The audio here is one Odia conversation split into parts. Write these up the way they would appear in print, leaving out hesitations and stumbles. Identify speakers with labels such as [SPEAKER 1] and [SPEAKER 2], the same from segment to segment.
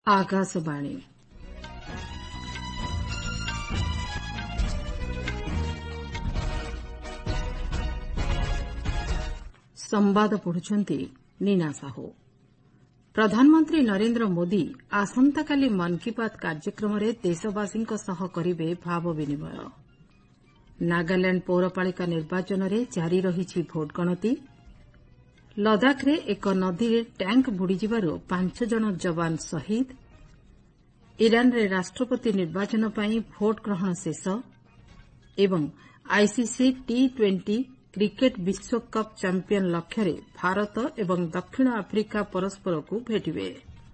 [SPEAKER 1] आकाशवाणी संवाद पढ़ुछंती नीना साहू। प्रधानमंत्री नरेंद्र मोदी आसंताकाली मन की बात कार्यक्रम में देशवासी करिवे भाव विनिमय। नागालैंड पौरपालिका निर्वाचन में जारी रही भोट गणति। लद्दाख रे एक नदी रे टैंक बुड़ीजिबारु 5 जन जवान शहीद। ईरान रे राष्ट्रपति निर्वाचन पर भोट ग्रहण शेष। एवं आईसीसी T20 क्रिकेट विश्वकप चैंपियन लक्ष्य रे भारत एवं दक्षिण आफ्रिका परस्पर को भेटिबे।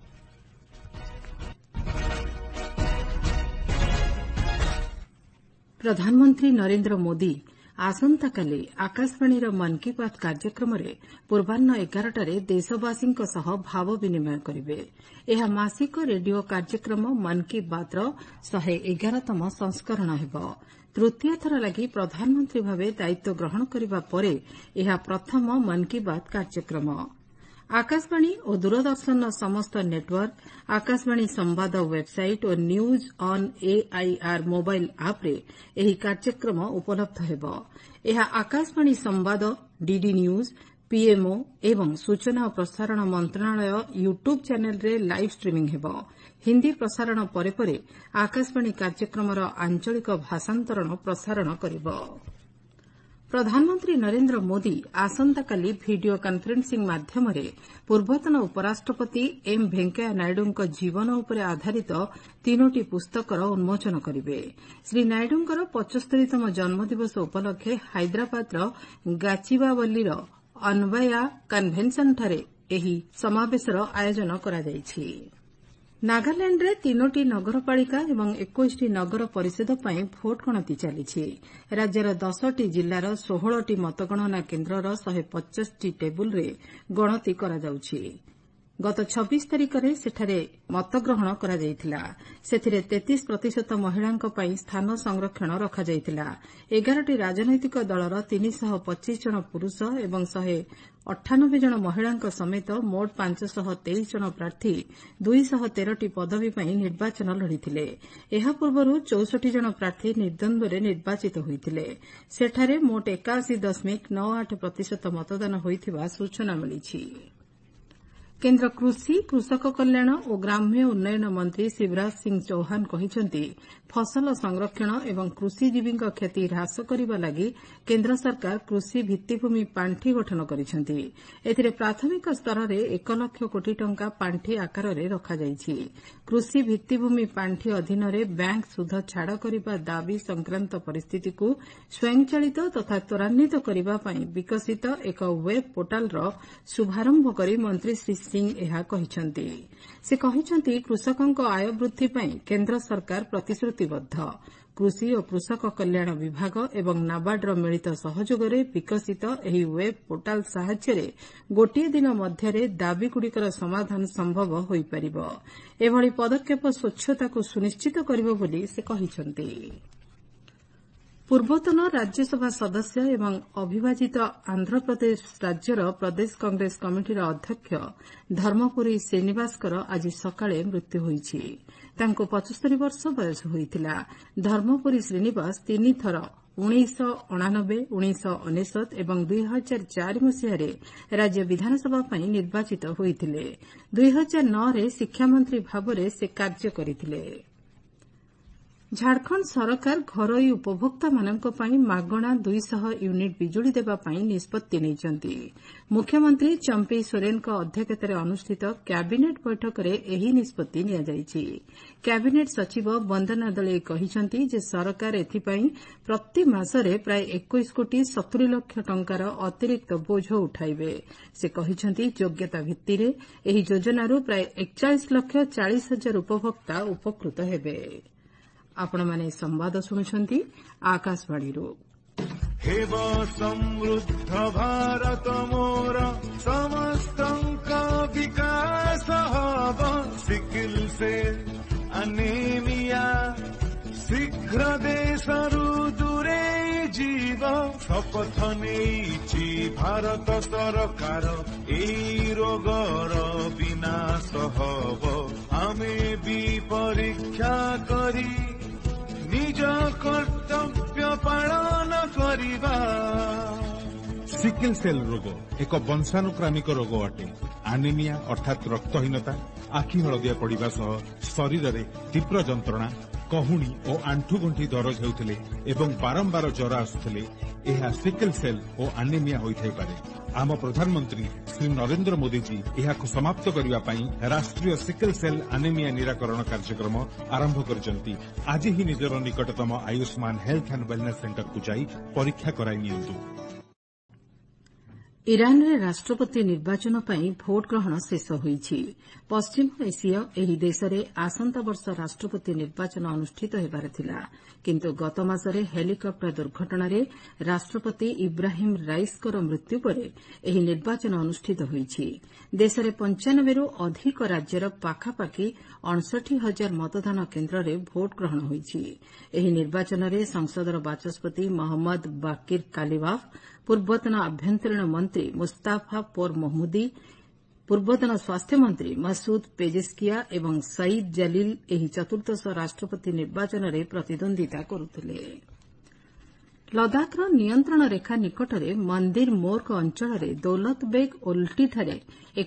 [SPEAKER 1] प्रधानमंत्री नरेंद्र मोदी आसंताकाली आकाशवाणीर मन की बात कार्यक्रम में पूर्वाह्न 11टारे देशवासी भाव विनिमय करेंगे। यह मासिक रेडियो कार्यक्रम मन की बात 111तम संस्करण हेब। तृतीय थर लगी प्रधानमंत्री भाव दायित्व ग्रहण करने पर यह प्रथम मन की बात कार्यक्रम। आकाशवाणी और दूरदर्शन समस्त नेटवर्क, आकाशवाणी संवाद वेबसाइट और न्यूज ऑन AIR मोबाइल आप रे एही कार्यक्रम उपलब्ध हेब। यह आकाशवाणी संवाद, डीडी न्यूज, पीएमओ एवं सूचना और प्रसारण मंत्रणालय यूट्यूब चैनल रे लाइव स्ट्रीमिंग हेब। हिंदी प्रसारण परे परे आकाशवाणी कार्यक्रमर आंचलिक भाषांतरण प्रसारण करिब। प्रधानमंत्री नरेंद्र मोदी आसंताकाली वीडियो कॉन्फ्रेंसिंग माध्यम पूर्वतन उपराष्ट्रपति एम वेंकैया नायडूଙ୍କ जीवन उपर आधारित 3टी पुस्तकर उन्मोचन करेंगे। श्री नायडूଙ୍କର 75तम जन्मदिवस उपलक्षे हैदराबादर गाचिबावलीर अन्वया कन्भेन्शनଠାରେ ଏହି समावेशर आयोजन କରାଯାଇଛି। नागालैंड रे 3टी नगरपालिका एवं 21टी नगर परिषद ପାଇଁ भोट गणति चली। राज्यर 10टी जिल्लार 16टी मतगणना केन्द्रर 150टी टेबुल रे गणति कराଯାଉଛି। गत 26 तारिखରେ ସେଠାରେ मतग्रहण କରାଯାଇଥିଲା। ସେଥିରେ 33% महिलाଙ୍କ ପାଇଁ ସ୍ଥାନ ସଂରକ୍ଷଣ ରଖାଯାଇଥିଲା। 11ଟି ରାଜନୈତିକ ଦଳର 325 ଜଣ ପୁରୁଷ ଏବଂ 198 ଜଣ महिलाଙ୍କ समेत मोट 523 जन प्रार्थी 213टी पदवी ପାଇଁ ନିର୍ବାଚନ ଲଢ଼ିଥିଲେ। ଏହା ପୂର୍ବରୁ 64 ଜଣ ପ୍ରାର୍ଥୀ ନିର୍ଦ୍ଦନ୍ଦରେ ନିର୍ବାଚିତ ହୋଇଥିଲେ। ସେଠାରେ ମୋଟ 81.98% मतदान ହୋଇଥିବା ସୂଚନା ମିଳିଛି। केन्द्र कृषि, कृषक कल्याण और ग्राम्य उन्नयन मंत्री शिवराज सिंह चौहान कहिसेंति फसल संरक्षण एवं कृषिजीवी क्षति ह्रास करने लगी केन्द्र सरकार कृषि भित्तिभूमि पांठि गठन करिसेंति। एथिरे प्राथमिक स्तर में 1 लाख कोटी टंका पांठि आकार में रखाଯାଇଛି। कृषि भित्तिभूमि पांठि अधीन बैंक सुध छाड़ करने दाबी संक्रांत परिस्थिति को स्वयंचालित तथा त्वरान्वित करने विकसित एक वेब पोर्टालर शुभारंभ कर मंत्री श्री सिंह ଏହା କହିଛନ୍ତି। ସେ କହିଛନ୍ତି କୃଷକଙ୍କ ଆୟ ବୃଦ୍ଧି ପାଇଁ କେନ୍ଦ୍ର ସରକାର ପ୍ରତିଶ୍ରୁତିବଦ୍ଧ। କୃଷି ଓ କୃଷକ କଲ୍ୟାଣ ବିଭାଗ ଏବଂ ନାବାର୍ଡର ମିଳିତ ସହଯୋଗରେ ବିକଶିତ ଏହି ୱେବ୍ ପୋର୍ଟାଲ ସାହାଯ୍ୟରେ ଗୋଟିଏ ଦିନ ମଧ୍ୟରେ ଦାବିଗୁଡ଼ିକର ସମାଧାନ ସମ୍ଭବ ହୋଇପାରିବ। ଏଭଳି ପଦକ୍ଷେପ ସ୍ୱଚ୍ଛତାକୁ ସୁନିଶ୍ଚିତ କରିବ ବୋଲି ସେ କହିଛନ୍ତି। पूर्वतन राज्यसभा सदस्य एवं अविभाजित आंध्रप्रदेश राज्यर प्रदेश कांग्रेस कमिटीर अध्यक्ष धर्मपुरी श्रीनिवासकर आज सकाळे मृत्यु होईछि। तांको 75 वर्ष बयस होइतिला। धर्मपुरी श्रीनिवास 3 थर 1989, 1999 एवं 2004 मसीहारे राज्य विधानसभा ପାଇଁ निर्वाचित होइतिले। 2009 रे शिक्षा मंत्री भावरे से कार्य करितिले। झारखंड सरकार घरोई उपभोक्ता मानक ପାଇଁ मागणा 200 यूनिट बिजुली देबा ପାଇଁ निष्पत्ति नेइचंती। मुख्यमंत्री चंपी सोरेनଙ୍କ अध्यक्षताରେ अनुष्ठित कैबिनेट बैठकରେ ଏହି निष्पत्ति निया जाइछि। कैबिनेट सचिव वंदना दळे कहिसंती जे सरकार एथिପାଇଁ प्रति मासरे प्राय 21 कोटी 70 लाख टंकार अतिरिक्त बोझ उठाइबे। से कहिसंती योग्यता भित्तिरे ଏହି योजनारू प्राय 41 लाख 40 हजार उपभोक्ता उपकृत हेबे। आपण माने संवाद सुनुछंती आकाशवाणीरू।
[SPEAKER 2] हेब समृद्ध भारत मोर समस्तंक विकास हब। सिकिल से अनेमिया शीघ्र देशरू दूरे जीव। शपथ नेइछि भारत सरकार एई रोगर विनाश हब। आमे परीक्षा करी निज कर्तव्य पालन करिबा।
[SPEAKER 3] सिकल सेल रोग एक वंशानुक्रमिक रोग अटे। आनिमिया अर्थात रक्तहीनता, आखि हलदिया पड़िबा सह शरीर में तीव्र जंत्रणा, कहूणी और आंठुगंठी दरज हेउथिले एवं बारंबार ज्वर आसुथिले यह सिकल सेल और आनिमिया होइथाइ पारे। आम प्रधानमंत्री श्री नरेंद्र मोदी जी यहां समाप्त करने पाई राष्ट्रीय सिकल सेल आनिमिया निराकरण कार्यक्रम आरंभ करछन्ती। आज ही निजर निकटतम Ayushman health and wellness centre को जाई परीक्षा कराई नियंतु।
[SPEAKER 1] इरान रे राष्ट्रपति निर्वाचन ପାଇଁ भोट ग्रहण शेष होईछि। पश्चिम एसीय ଏହି ଦେଶରେ ଆସନ୍ତା ବର୍ଷ ରାଷ୍ଟ୍ରପତି ନିର୍ବାଚନ ଅନୁଷ୍ଠିତ ହେବାର ଥିଲା, କିନ୍ତୁ ଗତ ମାସରେ ହେଲିକପ୍ଟର ଦୁର୍ଘଟଣାରେ ରାଷ୍ଟ୍ରପତି ଇବ୍ରାହିମ ରାଇସିଙ୍କର ମୃତ୍ୟୁ ପରେ ଏହି ନିର୍ବାଚନ ଅନୁଷ୍ଠିତ ହୋଇଛି। ଦେଶରେ 95ରୁ ଅଧିକ ରାଜ୍ୟର ପାଖାପାଖି 69,000 ମତଦାନ କେନ୍ଦ୍ରରେ ଭୋଟ ଗ୍ରହଣ ହୋଇଛି। ଏହି ନିର୍ବାଚନରେ ସଂସଦର ବାଚସ୍ପତି ମହମ୍ମଦ ବାକିର କାଲିବାଫ୍, ପୂର୍ବତନ ଆଭ୍ୟନ୍ତରୀଣ ମନ୍ତ୍ରୀ ମୁସ୍ତାଫା ପୋର ମହମୁଦି, ପୂର୍ବତନ ସ୍ୱାସ୍ଥ୍ୟମନ୍ତ୍ରୀ ମସୁଦ ପେଜେସ୍କିଆ ଏବଂ ସଇଦ୍ ଜଲିଲ ଏହି ଚତୁର୍ଦ୍ଦଶ ରାଷ୍ଟ୍ରପତି ନିର୍ବାଚନରେ ପ୍ରତିଦ୍ୱନ୍ଦିତା କରୁଥିଲେ। ଲଦାଖର ନିୟନ୍ତ୍ରଣ ରେଖା ନିକଟରେ ମନ୍ଦିର ମୋର୍ଗ ଅଞ୍ଚଳରେ ଦୌଲତ ବେଗ ଓଲ୍ଟିଠାରେ ଏକ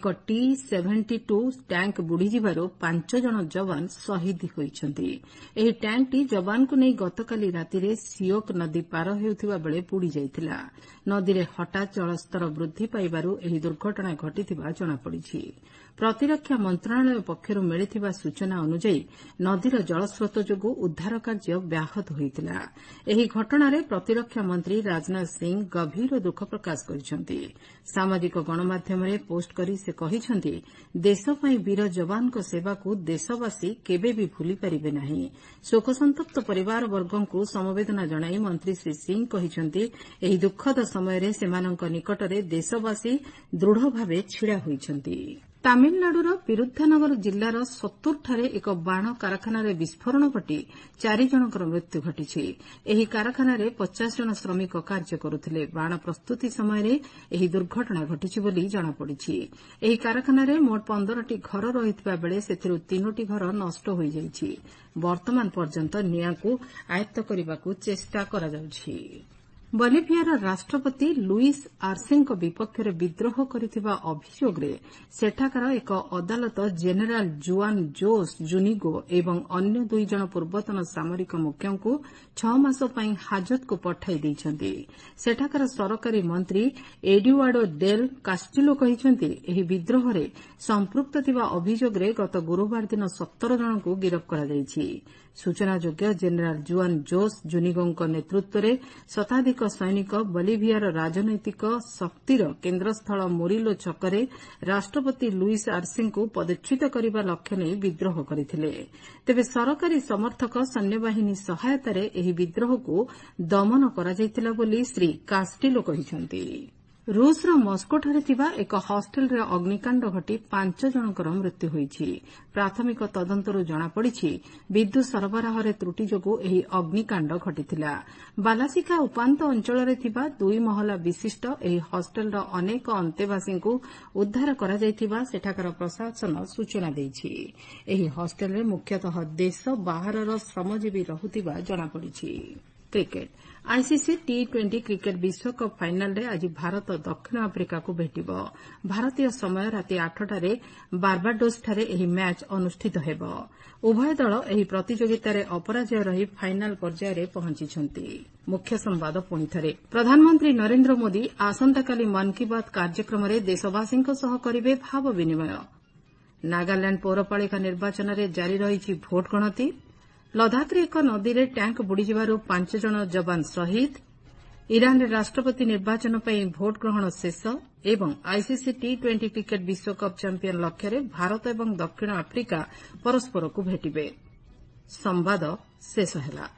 [SPEAKER 1] T-72 ଟ୍ୟାଙ୍କ ବୁଡ଼ିଯିବାରୁ 5 ଜଣ ଯବାନ ଶହୀଦ ହୋଇଛନ୍ତି। ଏହି ଟ୍ୟାଙ୍କଟି ଯବାନଙ୍କୁ ନେଇ ଗତକାଲି ରାତିରେ ସିଓକ୍ ନଦୀ ପାର ହେଉଥିବା ବେଳେ ବୁଡ଼ି ଯାଇଥିଲା। ନଦୀରେ ହଠାତ୍ ଜଳସ୍ତର ବୃଦ୍ଧି ପାଇବାରୁ ଏହି ଦୁର୍ଘଟଣା ଘଟିଥିବା ଜଣାପଡ଼ିଛି। ପ୍ରତିରକ୍ଷା ମନ୍ତ୍ରଣାଳୟ ପକ୍ଷରୁ ମିଳିଥିବା ସୂଚନା ଅନୁଯାୟୀ ନଦୀର ଜଳସ୍ରୋତ ଯୋଗୁଁ ଉଦ୍ଧାର କାର୍ଯ୍ୟ ବ୍ୟାହତ ହୋଇଥିଲା। ଏହି ଘଟଣାରେ ପ୍ରତିରକ୍ଷା ମନ୍ତ୍ରୀ ରାଜନାଥ ସିଂ ଗଭୀର ଦୁଃଖ ପ୍ରକାଶ କରିଛନ୍ତି। ସାମାଜିକ ଗଣମାଧ୍ୟମରେ ପୋଷ୍ଟ କରି ସେ କହିଛନ୍ତି, ଦେଶ ପାଇଁ ବୀର ଯବାନଙ୍କ ସେବାକୁ ଦେଶବାସୀ କେବେ ବି ଭୁଲିପାରିବେ ନାହିଁ। ଶୋକସନ୍ତପ୍ତ ପରିବାରବର୍ଗଙ୍କୁ ସମବେଦନା ଜଣାଇ ମନ୍ତ୍ରୀ ଶ୍ରୀ ସିଂ କହିଛନ୍ତି, ଏହି ଦୁଃଖଦ ସମୟରେ ସେମାନଙ୍କ ନିକଟରେ ଦେଶବାସୀ ଦୃଢ଼ ଭାବେ ଛିଡ଼ା ହୋଇଛନ୍ତି। ତାମିଲନାଡୁର ବିରୁଦ୍ଧନଗର ଜିଲ୍ଲାର ସତୁରଠାରେ ଏକ ବାଣ କାରଖାନାରେ ବିସ୍ଫୋରଣ ଘଟି 4 ଜଣଙ୍କର ମୃତ୍ୟୁ ଘଟିଛି। ଏହି କାରଖାନାରେ 50 ଜଣ ଶ୍ରମିକ କାର୍ଯ୍ୟ କରୁଥିଲେ। ବାଣ ପ୍ରସ୍ତୁତି ସମୟରେ ଏହି ଦୁର୍ଘଟଣା ଘଟିଛି ବୋଲି ଜଣାପଡ଼ିଛି। ଏହି କାରଖାନାରେ ମୋଟ 15ଟି ଘର ରହିଥିବା ବେଳେ ସେଥିରୁ 3ଟି ଘର ନଷ୍ଟ ହୋଇଯାଇଛି। ବର୍ତ୍ତମାନ ପର୍ଯ୍ୟନ୍ତ ନିଆଁକୁ ଆୟତ୍ତ କରିବାକୁ ଚେଷ୍ଟା କରାଯାଉଛି। ବଲିଭିଆର ରାଷ୍ଟ୍ରପତି ଲୁଇସ୍ ଆର୍ସେଙ୍କ ବିପକ୍ଷରେ ବିଦ୍ରୋହ କରିଥିବା ଅଭିଯୋଗରେ ସେଠାକାର ଏକ ଅଦାଲତ ଜେନେରାଲ ଜୁଆନ ଜୋସ୍ ଜୁନିଗୋ ଏବଂ ଅନ୍ୟ 2 ଜଣ ପୂର୍ବତନ ସାମରିକ ମୁଖ୍ୟଙ୍କୁ 6 ମାସ ପାଇଁ ହାଜତକୁ ପଠାଇ ଦେଇଛନ୍ତି। ସେଠାକାର ସରକାରୀ ମନ୍ତ୍ରୀ ଏଡୁଆର୍ଡୋ ଡେଲ୍ କାଷ୍ଟିଲୋ କହିଛନ୍ତି, ଏହି ବିଦ୍ରୋହରେ ସମ୍ପୃକ୍ତ ଥିବା ଅଭିଯୋଗରେ ଗତ ଗୁରୁବାର ଦିନ 17 ଜଣଙ୍କୁ ଗିରଫ କରାଯାଇଛି। ସୂଚନାଯୋଗ୍ୟ, ଜେନେରାଲ ଜୁଆନ ଜୋସ୍ ଜୁନିଗୋଙ୍କ ନେତୃତ୍ୱରେ ଶତାଧିକ ସୈନିକ ବଲିଭିଆର ରାଜନୈତିକ ଶକ୍ତିର କେନ୍ଦ୍ରସ୍ଥଳ ମୋରିଲୋ ଛକରେ ରାଷ୍ଟ୍ରପତି ଲୁଇସ୍ ଆର୍ସେଙ୍କୁ ପଦଚ୍ୟୁତ କରିବା ଲକ୍ଷ୍ୟ ନେଇ ବିଦ୍ରୋହ କରିଥିଲେ। ତେବେ ସରକାରୀ ସମର୍ଥକ ସୈନ୍ୟବାହିନୀ ସହାୟତାରେ ଏହି ବିଦ୍ରୋହକୁ ଦମନ କରାଯାଇଥିଲା ବୋଲି ଶ୍ରୀ କାଷ୍ଟିଲୋ କହିଛନ୍ତି। ରୁଷର ମସ୍କୋଠାରେ ଥିବା ଏକ ହଷ୍ଟେଲରେ ଅଗ୍ନିକାଣ୍ଡ ଘଟି 5 ଜଣଙ୍କର ମୃତ୍ୟୁ ହୋଇଛି। ପ୍ରାଥମିକ ତଦନ୍ତରୁ ଜଣାପଡ଼ିଛି, ବିଦ୍ୟୁତ୍ ସରବରାହରେ ତ୍ରୁଟି ଯୋଗୁଁ ଏହି ଅଗ୍ନିକାଣ୍ଡ ଘଟିଥିଲା। ବାଲାସିକା ଉପାନ୍ତ ଅଞ୍ଚଳରେ ଥିବା 2 ମହଲା ବିଶିଷ୍ଟ ଏହି ହଷ୍ଟେଲର ଅନେକ ଅନ୍ତେବାସୀଙ୍କୁ ଉଦ୍ଧାର କରାଯାଇଥିବା ସେଠାକାର ପ୍ରଶାସନ ସୂଚନା ଦେଇଛି। ଏହି ହଷ୍ଟେଲରେ ମୁଖ୍ୟତଃ ଦେଶ ବାହାରର ଶ୍ରମଜୀବୀ ରହୁଥିବା ଜଣାପଡ଼ିଛି। କ୍ରିକେଟ୍ आईसीसी T20 क्रिकेट विश्वकप फाइनालରେ ଆଜି ଭାରତ ଦକ୍ଷିଣ ଆଫ୍ରିକାକୁ ଭେଟିବ। ଭାରତୀୟ ସମୟ ରାତି 8ଟାରେ ବାର୍ବାଡୋସ୍ଠାରେ ଏହି ମ୍ୟାଚ୍ ଅନୁଷ୍ଠିତ ହେବ। ଉଭୟ ଦଳ ଏହି ପ୍ରତିଯୋଗିତାରେ ଅପରାଜୟ ରହି ଫାଇନାଲ ପର୍ଯ୍ୟାୟରେ ପହଞ୍ଚିଛନ୍ତି। ମୁଖ୍ୟ ସମ୍ବାଦ ପୁଣିଥରେ। ପ୍ରଧାନମନ୍ତ୍ରୀ ନରେନ୍ଦ୍ର ମୋଦି ଆସନ୍ତାକାଲି ମନ୍ କି ବାତ୍ କାର୍ଯ୍ୟକ୍ରମରେ ଦେଶବାସୀଙ୍କ ସହ କରିବେ ଭାବ ବିନିମୟ। ନାଗାଲ୍ୟାଣ୍ଡ ପୌରପାଳିକା ନିର୍ବାଚନରେ ଜାରି ରହିଛି ଭୋଟ୍ ଗଣତି। ଲଦାଖରେ ଏକ ନଦୀରେ ଟ୍ୟାଙ୍କ ବୁଡ଼ିଯିବାରୁ 5 ଜଣ ଯବାନ ଶହୀଦ। ଇରାନରେ ରାଷ୍ଟ୍ରପତି ନିର୍ବାଚନ ପାଇଁ ଭୋଟ୍ ଗ୍ରହଣ ଶେଷ ଏବଂ ଆଇସିସି T20 କ୍ରିକେଟ୍ ବିଶ୍ୱକପ୍ ଚାମ୍ପିୟନ ଲକ୍ଷ୍ୟରେ ଭାରତ ଏବଂ ଦକ୍ଷିଣ ଆଫ୍ରିକା ପରସ୍ପରକୁ ଭେଟିବେ। ସମ୍ବାଦ ଶେଷ ହେଲା।